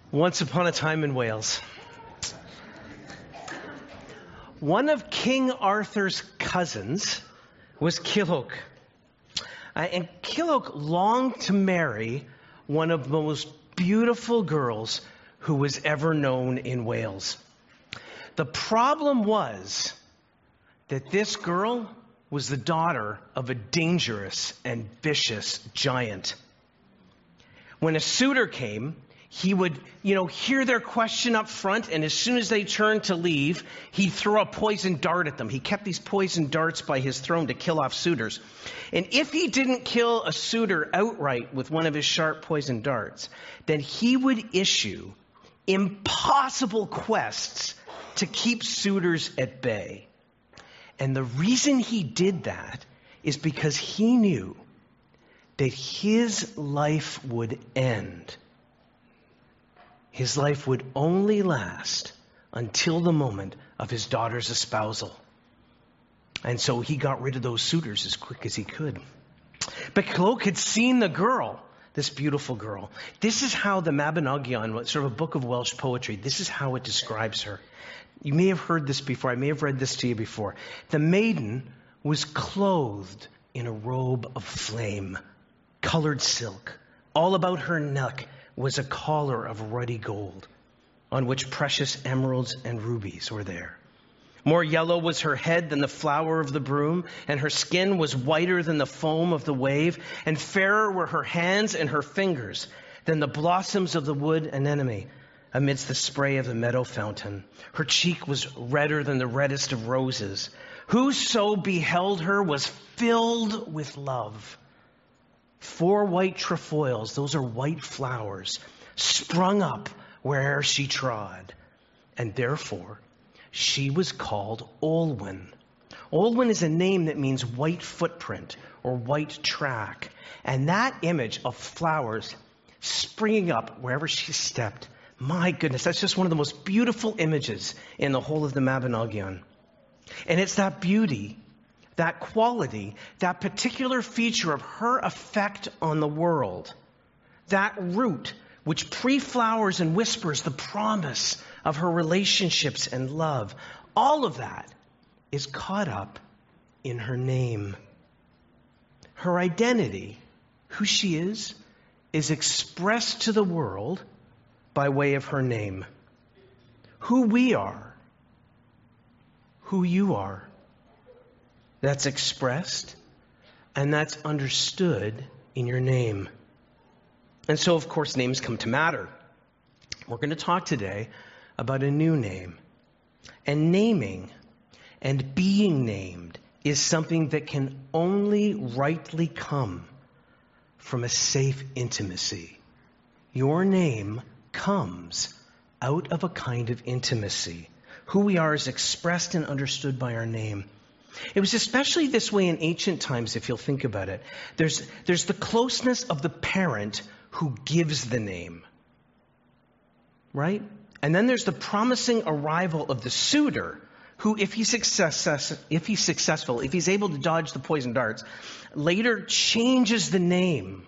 Once upon a time in Wales, one of King Arthur's cousins was Culhwch. And Culhwch longed to marry one of the most beautiful girls who was ever known in Wales. The problem was that this girl was the daughter of a dangerous and vicious giant. When a suitor came, he would, hear their question up front, and as soon as they turned to leave, he'd throw a poison dart at them. He kept these poison darts by his throne to kill off suitors. And if he didn't kill a suitor outright with one of his sharp poison darts, then he would issue impossible quests to keep suitors at bay. And the reason he did that is because he knew that his life would end. His life would only last until the moment of his daughter's espousal. And so he got rid of those suitors as quick as he could. But Culhwch had seen the girl, this beautiful girl. This is how the Mabinogion, sort of a book of Welsh poetry, this is how it describes her. You may have heard this before. I may have read this to you before. The maiden was clothed in a robe of flame, colored silk. All about her neck was a collar of ruddy gold, on which precious emeralds and rubies were there. More yellow was her head than the flower of the broom, and her skin was whiter than the foam of the wave, and fairer were her hands and her fingers than the blossoms of the wood anemone amidst the spray of the meadow fountain. Her cheek was redder than the reddest of roses. Whoso beheld her was filled with love. 4 white trefoils, those are white flowers, sprung up where'er she trod. And therefore, she was called Olwen. Olwen is a name that means white footprint or white track. And that image of flowers springing up wherever she stepped, my goodness, that's just one of the most beautiful images in the whole of the Mabinogion. And it's that beauty, that quality, that particular feature of her effect on the world, that root which pre-flowers and whispers the promise of her relationships and love, all of that is caught up in her name. Her identity, who she is expressed to the world by way of her name. Who we are, who you are, that's expressed and that's understood in your name. And so, of course, names come to matter. We're going to talk today about a new name. And naming and being named is something that can only rightly come from a safe intimacy. Your name comes out of a kind of intimacy. Who we are is expressed and understood by our name. It was especially this way in ancient times, if you'll think about it. There's the closeness of the parent who gives the name, right? And then there's the promising arrival of the suitor who, if he's successful, if he's able to dodge the poison darts, later changes the name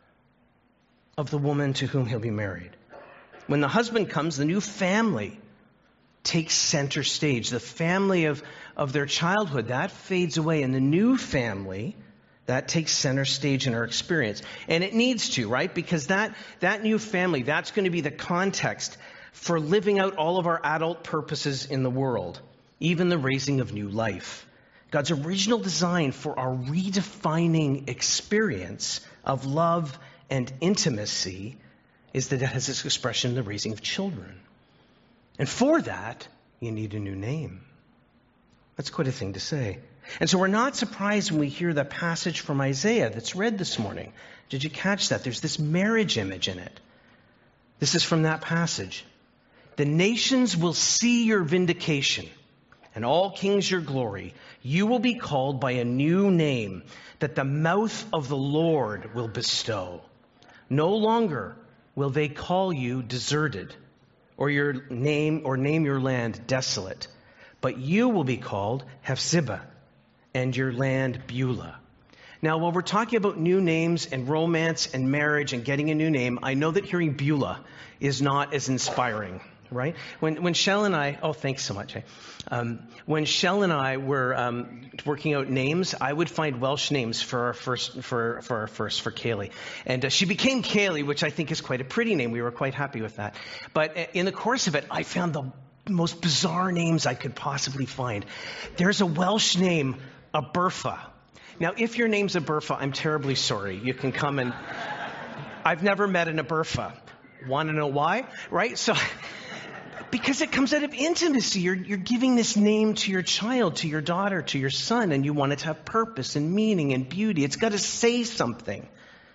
of the woman to whom he'll be married. When the husband comes, the new family takes center stage. The family of their childhood, that fades away. And the new family, that takes center stage in our experience. And it needs to, right? Because that new family, that's going to be the context for living out all of our adult purposes in the world, even the raising of new life. God's original design for our redefining experience of love and intimacy is that it has its expression in the raising of children. And for that, you need a new name. That's quite a thing to say. And so we're not surprised when we hear the passage from Isaiah that's read this morning. Did you catch that? There's this marriage image in it. This is from that passage. The nations will see your vindication, and all kings your glory. You will be called by a new name that the mouth of the Lord will bestow. No longer will they call you deserted, or name your land desolate, but you will be called Hephzibah, and your land Beulah. Now, while we're talking about new names and romance and marriage and getting a new name, I know that hearing Beulah is not as inspiring, right? When Shell and I, thanks so much. When Shell and I were working out names, I would find Welsh names for our first, for Kaylee. And she became Kaylee, which I think is quite a pretty name. We were quite happy with that. But in the course of it, I found the most bizarre names I could possibly find. There's a Welsh name, Aberfa. Now, if your name's Aberfa, I'm terribly sorry. You can come and... I've never met an Aberfa. Want to know why? Right? So, because it comes out of intimacy. You're giving this name to your child, to your daughter, to your son, and you want it to have purpose and meaning and beauty. It's got to say something.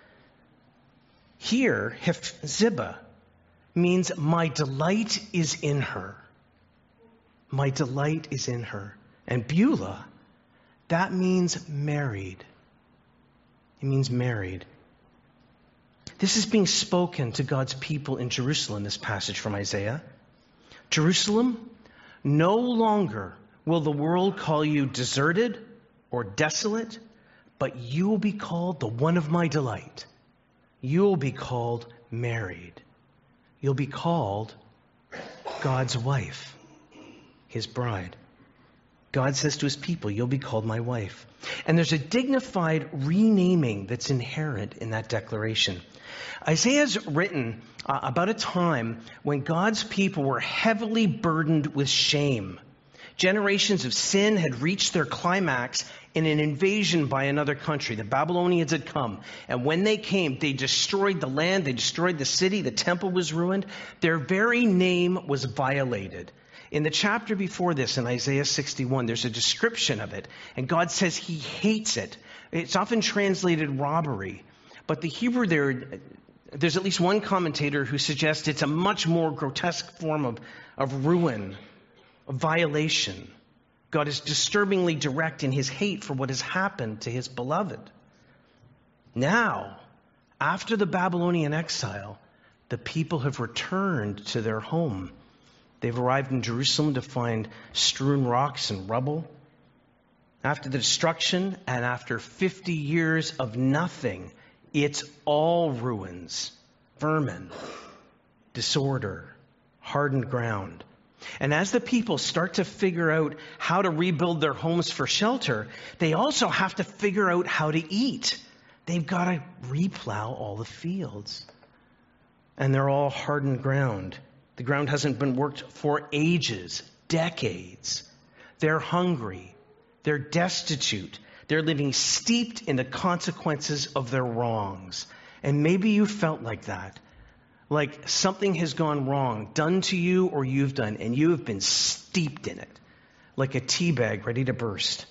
Here, Hephzibah means my delight is in her. My delight is in her. And Beulah, that means married. It means married. This is being spoken to God's people in Jerusalem, this passage from Isaiah. Jerusalem, no longer will the world call you deserted or desolate, but you will be called the one of my delight. You will be called married. You'll be called God's wife, his bride. God says to his people, you'll be called my wife. And there's a dignified renaming that's inherent in that declaration. Isaiah's written about a time when God's people were heavily burdened with shame. Generations of sin had reached their climax in an invasion by another country. The Babylonians had come. And when they came, they destroyed the land, they destroyed the city, the temple was ruined. Their very name was violated. In the chapter before this, in Isaiah 61, there's a description of it. And God says he hates it. It's often translated robbery. But the Hebrew there's at least one commentator who suggests it's a much more grotesque form of ruin, of violation. God is disturbingly direct in his hate for what has happened to his beloved. Now, after the Babylonian exile, the people have returned to their home. They've arrived in Jerusalem to find strewn rocks and rubble. After the destruction and after 50 years of nothing, it's all ruins, vermin, disorder, hardened ground. And as the people start to figure out how to rebuild their homes for shelter, they also have to figure out how to eat. They've got to replow all the fields. And they're all hardened ground. The ground hasn't been worked for ages, decades. They're hungry. They're destitute. They're living steeped in the consequences of their wrongs. And maybe you felt like that. Like something has gone wrong, done to you or you've done, and you have been steeped in it. Like a tea bag ready to burst.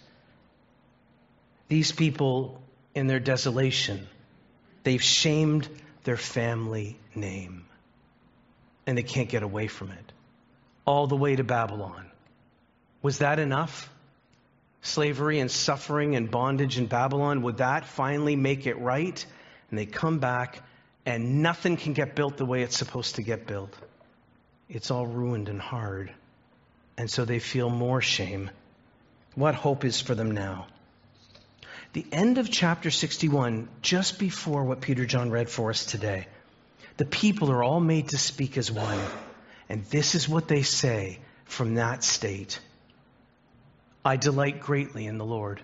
These people, in their desolation, they've shamed their family name. And they can't get away from it. All the way to Babylon. Was that enough? Slavery and suffering and bondage in Babylon, would that finally make it right? And they come back and nothing can get built the way it's supposed to get built. It's all ruined and hard. And so they feel more shame. What hope is for them now? The end of chapter 61, just before what Peter John read for us today, the people are all made to speak as one. And this is what they say from that state. I delight greatly in the Lord.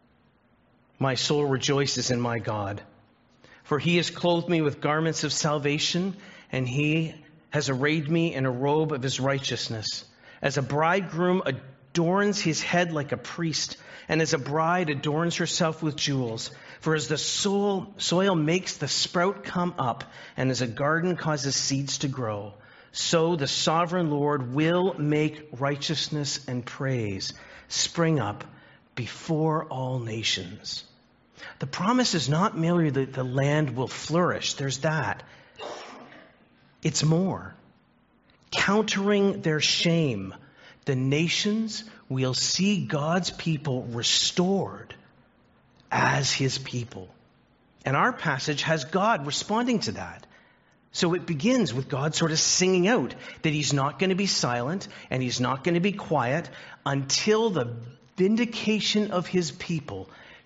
My soul rejoices in my God. For he has clothed me with garments of salvation, and he has arrayed me in a robe of his righteousness. As a bridegroom adorns his head like a priest, and as a bride adorns herself with jewels. For as the soil makes the sprout come up, and as a garden causes seeds to grow, so the sovereign Lord will make righteousness and praise spring up before all nations. The promise is not merely that the land will flourish. There's that. It's more. Countering their shame, the nations will see God's people restored as his people. And our passage has God responding to that. So it begins with God sort of singing out that he's not going to be silent and he's not going to be quiet until the vindication of his people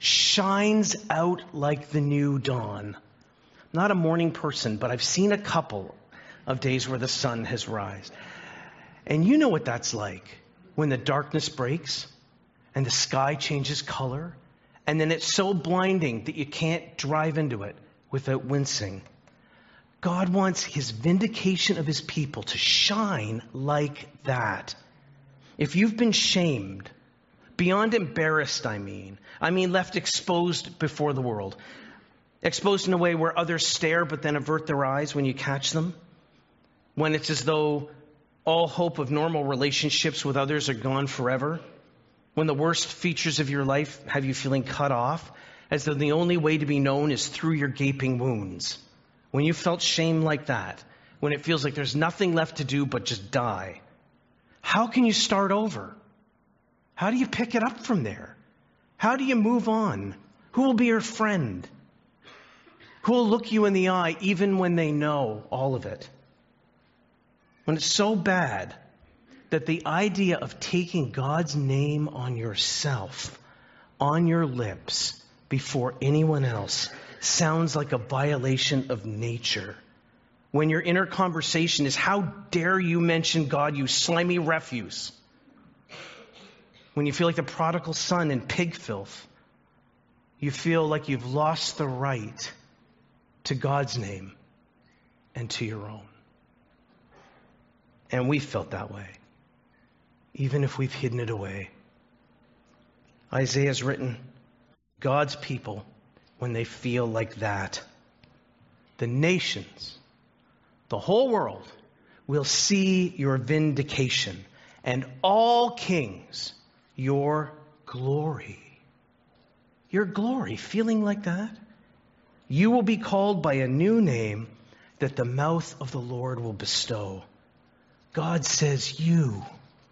shines out like the new dawn. Not a morning person, but I've seen a couple of days where the sun has risen. And you know what that's like when the darkness breaks and the sky changes color, and then it's so blinding that you can't drive into it without wincing. God wants his vindication of his people to shine like that. If you've been shamed, beyond embarrassed, I mean left exposed before the world, exposed in a way where others stare but then avert their eyes when you catch them, when it's as though all hope of normal relationships with others are gone forever, when the worst features of your life have you feeling cut off, as though the only way to be known is through your gaping wounds. When you felt shame like that, when it feels like there's nothing left to do but just die, how can you start over? How do you pick it up from there? How do you move on? Who will be your friend? Who will look you in the eye even when they know all of it? When it's so bad that the idea of taking God's name on yourself, on your lips, before anyone else, sounds like a violation of nature. When your inner conversation is, how dare you mention God, you slimy refuse? When you feel like the prodigal son in pig filth, you feel like you've lost the right to God's name and to your own. And we felt that way, even if we've hidden it away. Isaiah's written, God's people, when they feel like that, the nations, the whole world, will see your vindication, and all kings, your glory. Your glory, feeling like that? You will be called by a new name that the mouth of the Lord will bestow. God says, you,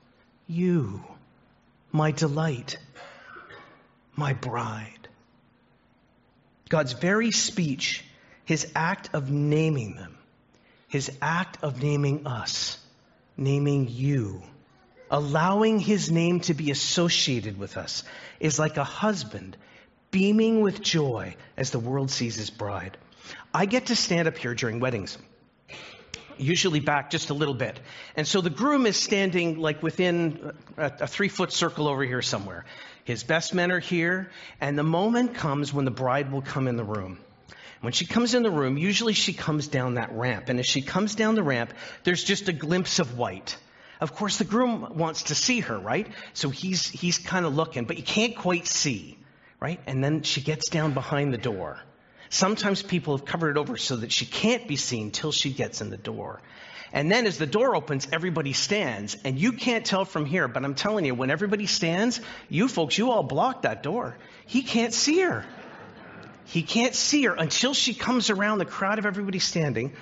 my delight, my bride. God's very speech, his act of naming them, his act of naming us, naming you, allowing his name to be associated with us, is like a husband beaming with joy as the world sees his bride. I get to stand up here during weddings, usually back just a little bit. And so the groom is standing like within a 3-foot circle over here somewhere. His best men are here, and the moment comes when the bride will come in the room. When she comes in the room, usually she comes down that ramp. And as she comes down the ramp, there's just a glimpse of white. Of course, the groom wants to see her, right? So he's kind of looking, but you can't quite see, right? And then she gets down behind the door. Sometimes people have covered it over so that she can't be seen till she gets in the door. And then as the door opens, everybody stands. And you can't tell from here, but I'm telling you, when everybody stands, you folks, you all block that door. He can't see her. He can't see her until she comes around the crowd of everybody standing.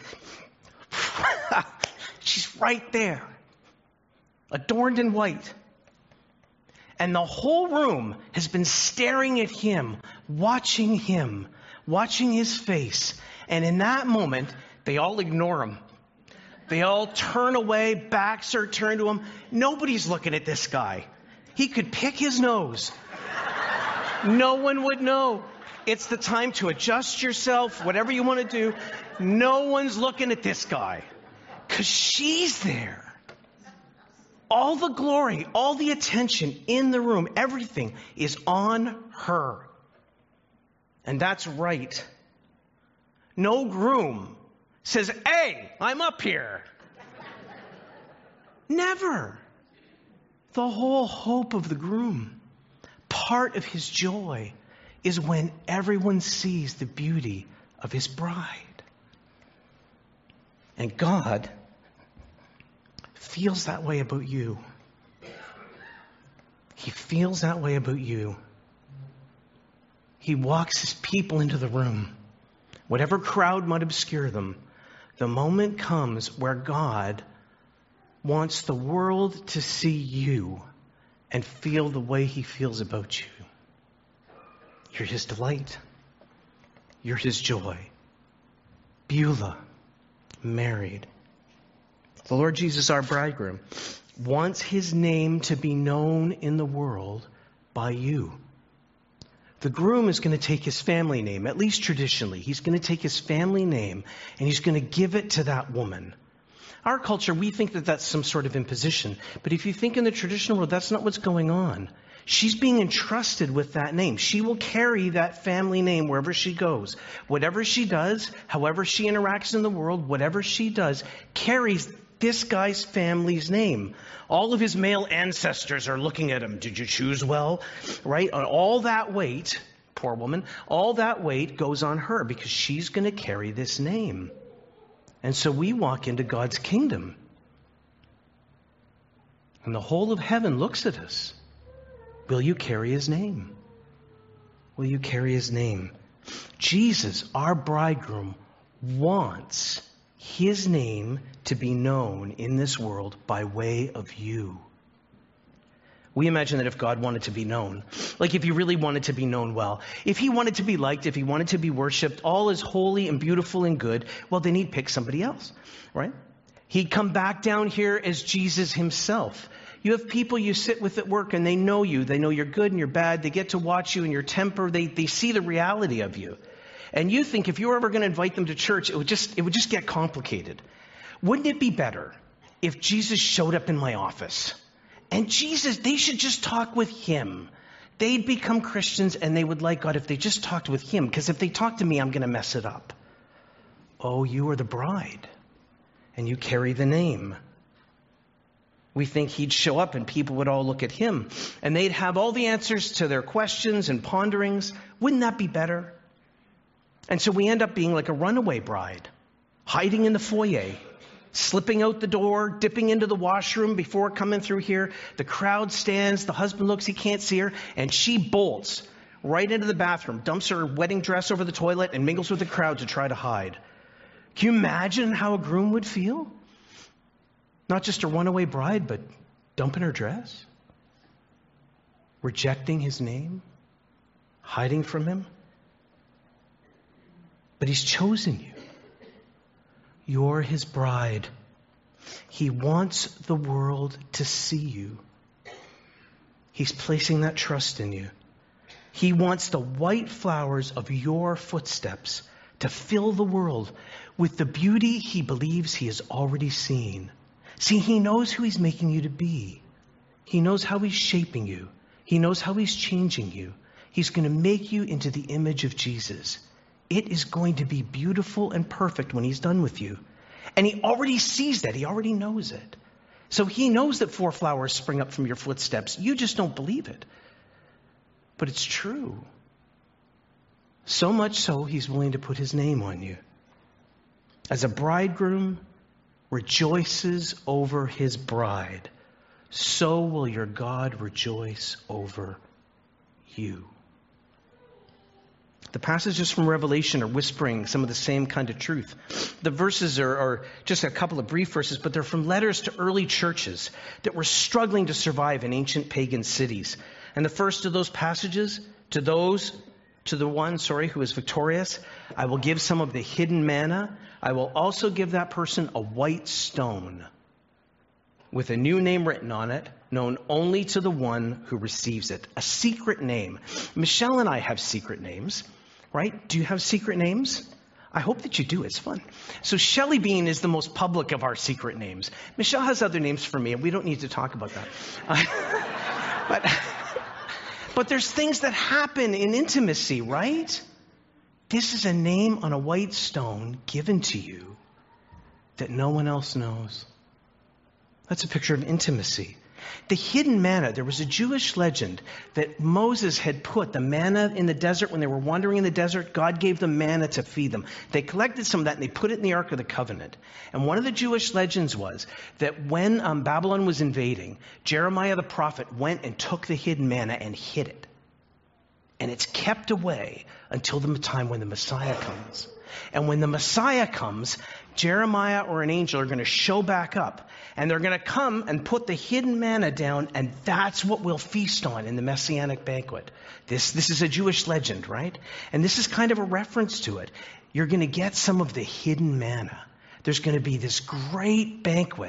She's right there, adorned in white. And the whole room has been staring at him, watching his face. And in that moment, they all ignore him. They all turn away, backs are turned to him. Nobody's looking at this guy. He could pick his nose. No one would know. It's the time to adjust yourself, whatever you want to do. No one's looking at this guy because she's there. All the glory, all the attention in the room, everything is on her. And that's right. No groom says, hey, I'm up here. Never. The whole hope of the groom, part of his joy, is when everyone sees the beauty of his bride. And God feels that way about you. He feels that way about you. He walks his people into the room. Whatever crowd might obscure them, the moment comes where God wants the world to see you and feel the way he feels about you. You're his delight. You're his joy. Beulah, married. The Lord Jesus, our bridegroom, wants his name to be known in the world by you. The groom is going to take his family name, at least traditionally. He's going to take his family name and he's going to give it to that woman. Our culture, we think that that's some sort of imposition. But if you think in the traditional world, that's not what's going on. She's being entrusted with that name. She will carry that family name wherever she goes. Whatever she does, however she interacts in the world, whatever she does, carries this guy's family's name. All of his male ancestors are looking at him. Did you choose well? Right? All that weight, poor woman, all that weight goes on her because she's going to carry this name. And so we walk into God's kingdom. And the whole of heaven looks at us. Will you carry his name? Will you carry his name? Jesus, our bridegroom, wants his name to be known in this world by way of you. We imagine that if God wanted to be known, like if he really wanted to be known well, if he wanted to be liked, if he wanted to be worshipped, all is holy and beautiful and good, well, then he'd pick somebody else, right? He'd come back down here as Jesus himself. You have people you sit with at work and they know you. They know you're good and you're bad. They get to watch you and your temper. They see the reality of you. And you think if you were ever going to invite them to church, it would just get complicated. Wouldn't it be better if Jesus showed up in my office? And Jesus, they should just talk with him. They'd become Christians and they would like God if they just talked with him. Because if they talk to me, I'm going to mess it up. Oh, you are the bride. And you carry the name. We think he'd show up and people would all look at him. And they'd have all the answers to their questions and ponderings. Wouldn't that be better? And so we end up being like a runaway bride, hiding in the foyer, slipping out the door, dipping into the washroom before coming through here. The crowd stands, the husband looks, he can't see her, and she bolts right into the bathroom, dumps her wedding dress over the toilet, and mingles with the crowd to try to hide. Can you imagine how a groom would feel? Not just a runaway bride, but dumping her dress, rejecting his name, hiding from him. But he's chosen you. You're his bride. He wants the world to see you. He's placing that trust in you. He wants the white flowers of your footsteps to fill the world with the beauty he believes he has already seen. See, he knows who he's making you to be. He knows how he's shaping you. He knows how he's changing you. He's going to make you into the image of Jesus. It is going to be beautiful and perfect when he's done with you. And he already sees that. He already knows it. So he knows that 4 flowers spring up from your footsteps. You just don't believe it. But it's true. So much so, he's willing to put his name on you. As a bridegroom rejoices over his bride, so will your God rejoice over you. The passages from Revelation are whispering some of the same kind of truth. The verses are just a couple of brief verses, but they're from letters to early churches that were struggling to survive in ancient pagan cities. And the first of those passages, to the one who is victorious, I will give some of the hidden manna. I will also give that person a white stone with a new name written on it, known only to the one who receives it. A secret name. Michelle and I have secret names, right? Do you have secret names? I hope that you do. It's fun. So Shelly Bean is the most public of our secret names. Michelle has other names for me, and we don't need to talk about that. But there's things that happen in intimacy, right? This is a name on a white stone given to you that no one else knows. That's a picture of intimacy. The hidden manna, there was a Jewish legend that Moses had put the manna in the desert. When they were wandering in the desert, God gave them manna to feed them. They collected some of that and they put it in the Ark of the Covenant. And one of the Jewish legends was that when Babylon was invading, Jeremiah the prophet went and took the hidden manna and hid it. And it's kept away until the time when the Messiah comes. And when the Messiah comes, Jeremiah or an angel are going to show back up. And they're going to come and put the hidden manna down, and that's what we'll feast on in the Messianic banquet. This is a Jewish legend, right? And this is kind of a reference to it. You're going to get some of the hidden manna. There's going to be this great banquet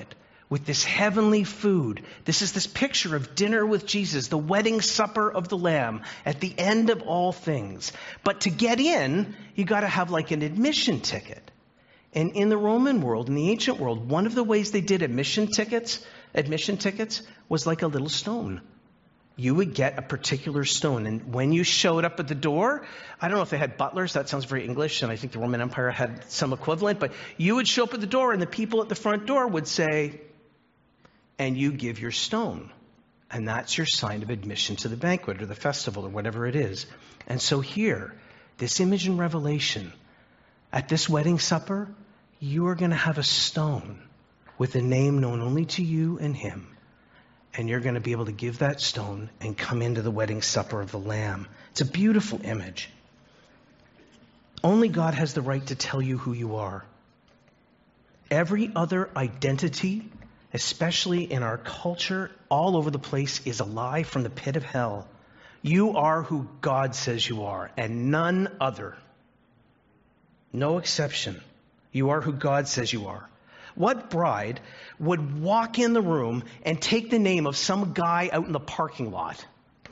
with this heavenly food. This is this picture of dinner with Jesus, the wedding supper of the Lamb at the end of all things. But to get in, you got to have like an admission ticket. And in the Roman world, in the ancient world, one of the ways they did admission tickets was like a little stone. You would get a particular stone. And when you showed up at the door, I don't know if they had butlers. That sounds very English. And I think the Roman Empire had some equivalent. But you would show up at the door and the people at the front door would say, and you give your stone. And that's your sign of admission to the banquet or the festival or whatever it is. And so here, this image in Revelation, at this wedding supper, you are going to have a stone with a name known only to you and him. And you're going to be able to give that stone and come into the wedding supper of the Lamb. It's a beautiful image. Only God has the right to tell you who you are. Every other identity, especially in our culture, all over the place, is a lie from the pit of hell. You are who God says you are, and none other. No exception. You are who God says you are. What bride would walk in the room and take the name of some guy out in the parking lot?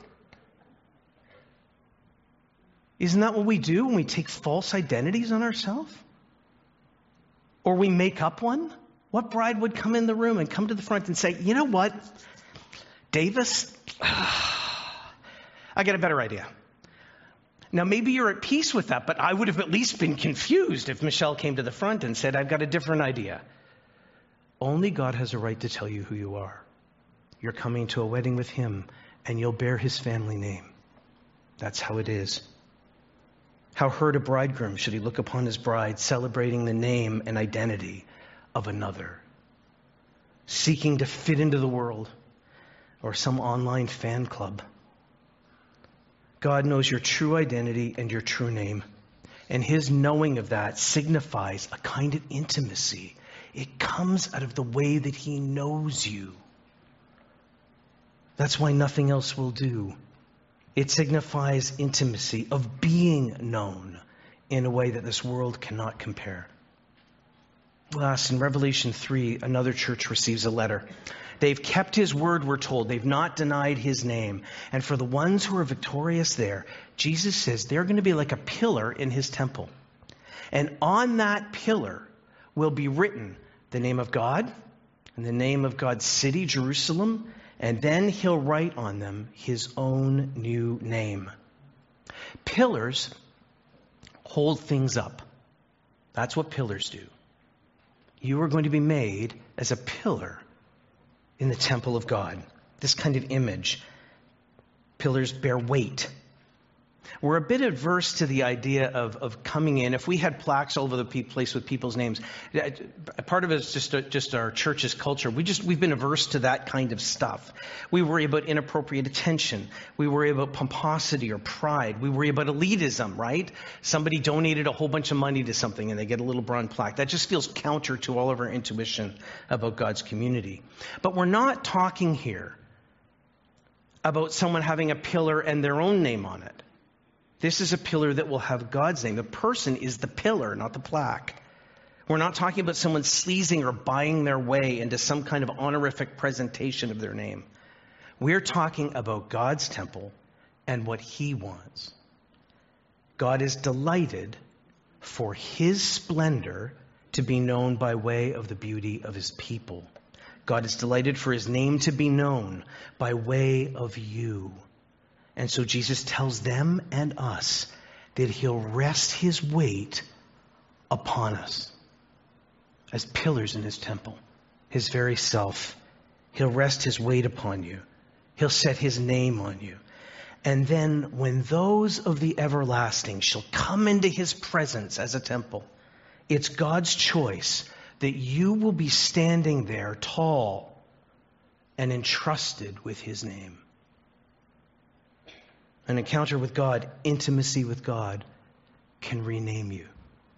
Isn't that what we do when we take false identities on ourselves? Or we make up one? What bride would come in the room and come to the front and say, you know what, Davis, I got a better idea. Now, maybe you're at peace with that, but I would have at least been confused if Michelle came to the front and said, I've got a different idea. Only God has a right to tell you who you are. You're coming to a wedding with him, and you'll bear his family name. That's how it is. How hurt a bridegroom should he look upon his bride, celebrating the name and identity of another, seeking to fit into the world or some online fan club. God knows your true identity and your true name, and his knowing of that signifies a kind of intimacy. It comes out of the way that he knows you. That's why nothing else will do. It signifies intimacy of being known in a way that this world cannot compare. Last, in Revelation 3, another church receives a letter. They've kept his word, we're told. They've not denied his name. And for the ones who are victorious there, Jesus says they're going to be like a pillar in his temple. And on that pillar will be written the name of God and the name of God's city, Jerusalem, and then he'll write on them his own new name. Pillars hold things up. That's what pillars do. You are going to be made as a pillar in the temple of God. This kind of image. Pillars bear weight. We're a bit adverse to the idea of coming in. If we had plaques all over the place with people's names, part of it is just our church's culture. We've been averse to that kind of stuff. We worry about inappropriate attention. We worry about pomposity or pride. We worry about elitism, right? Somebody donated a whole bunch of money to something and they get a little bronze plaque. That just feels counter to all of our intuition about God's community. But we're not talking here about someone having a pillar and their own name on it. This is a pillar that will have God's name. The person is the pillar, not the plaque. We're not talking about someone sleazing or buying their way into some kind of honorific presentation of their name. We're talking about God's temple and what he wants. God is delighted for his splendor to be known by way of the beauty of his people. God is delighted for his name to be known by way of you. And so Jesus tells them and us that he'll rest his weight upon us as pillars in his temple, his very self. He'll rest his weight upon you. He'll set his name on you. And then when those of the everlasting shall come into his presence as a temple, it's God's choice that you will be standing there tall and entrusted with his name. An encounter with God, intimacy with God, can rename you.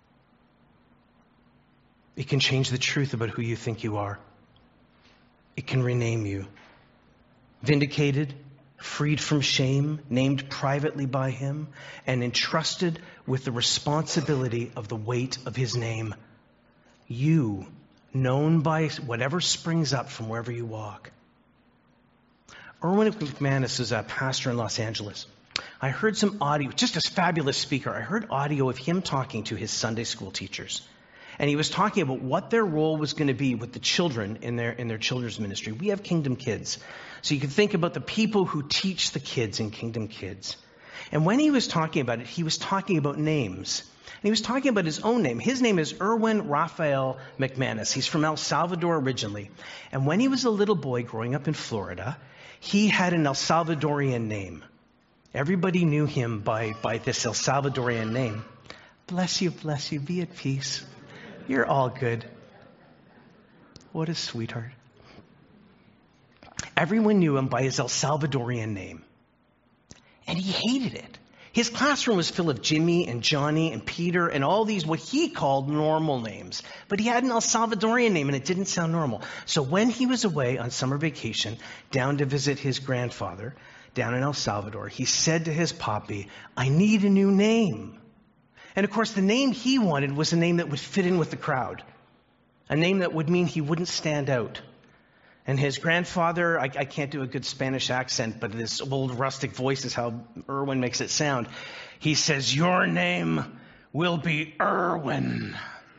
It can change the truth about who you think you are. It can rename you. Vindicated, freed from shame, named privately by him, and entrusted with the responsibility of the weight of his name. You known by whatever springs up from wherever you walk. Erwin McManus is a pastor in Los Angeles. I heard some audio, just a fabulous speaker. I heard audio of him talking to his Sunday school teachers. And he was talking about what their role was going to be with the children in their children's ministry. We have Kingdom Kids. So you can think about the people who teach the kids in Kingdom Kids. And when he was talking about it, he was talking about names. And he was talking about his own name. His name is Erwin Raphael McManus. He's from El Salvador originally. And when he was a little boy growing up in Florida, he had an El Salvadorian name. Everybody knew him by this El Salvadorian name. Bless you, be at peace. You're all good. What a sweetheart. Everyone knew him by his El Salvadorian name. And he hated it. His classroom was full of Jimmy and Johnny and Peter and all these what he called normal names. But he had an El Salvadorian name and it didn't sound normal. So when he was away on summer vacation down to visit his grandfather down in El Salvador, he said to his poppy, I need a new name. And of course the name he wanted was a name that would fit in with the crowd. A name that would mean he wouldn't stand out. And his grandfather, I can't do a good Spanish accent, but this old rustic voice is how Erwin makes it sound. He says, your name will be Erwin.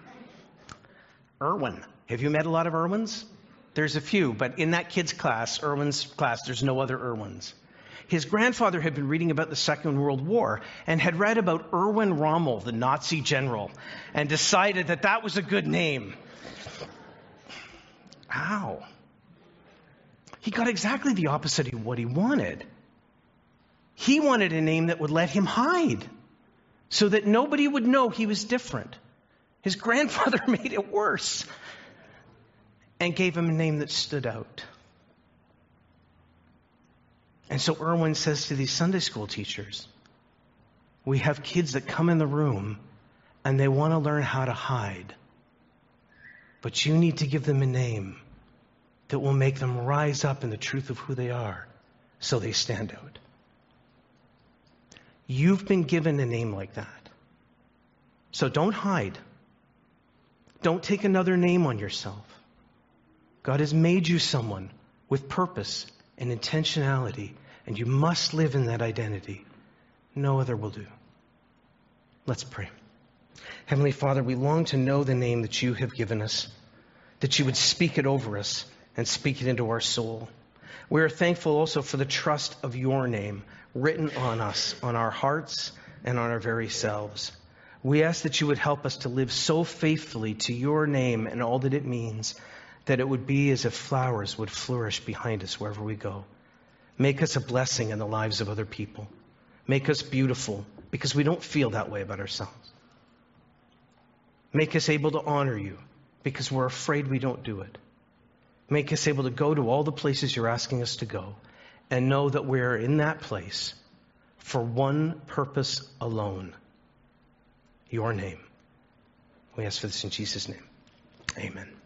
Erwin. Have you met a lot of Erwins? There's a few, but in that kid's class, Erwin's class, there's no other Erwins. His grandfather had been reading about the Second World War and had read about Erwin Rommel, the Nazi general, and decided that that was a good name. Ow. He got exactly the opposite of what he wanted. He wanted a name that would let him hide so that nobody would know he was different. His grandfather made it worse and gave him a name that stood out. And so Erwin says to these Sunday school teachers, we have kids that come in the room and they want to learn how to hide. But you need to give them a name that will make them rise up in the truth of who they are so they stand out. You've been given a name like that. So don't hide. Don't take another name on yourself. God has made you someone with purpose and intentionality, and you must live in that identity. No other will do. Let's pray. Heavenly Father, we long to know the name that you have given us, that you would speak it over us and speak it into our soul. We are thankful also for the trust of your name written on us, on our hearts, and on our very selves. We ask that you would help us to live so faithfully to your name and all that it means, that it would be as if flowers would flourish behind us wherever we go. Make us a blessing in the lives of other people. Make us beautiful, because we don't feel that way about ourselves. Make us able to honor you, because we're afraid we don't do it. Make us able to go to all the places you're asking us to go and know that we're in that place for one purpose alone, your name. We ask for this in Jesus' name. Amen.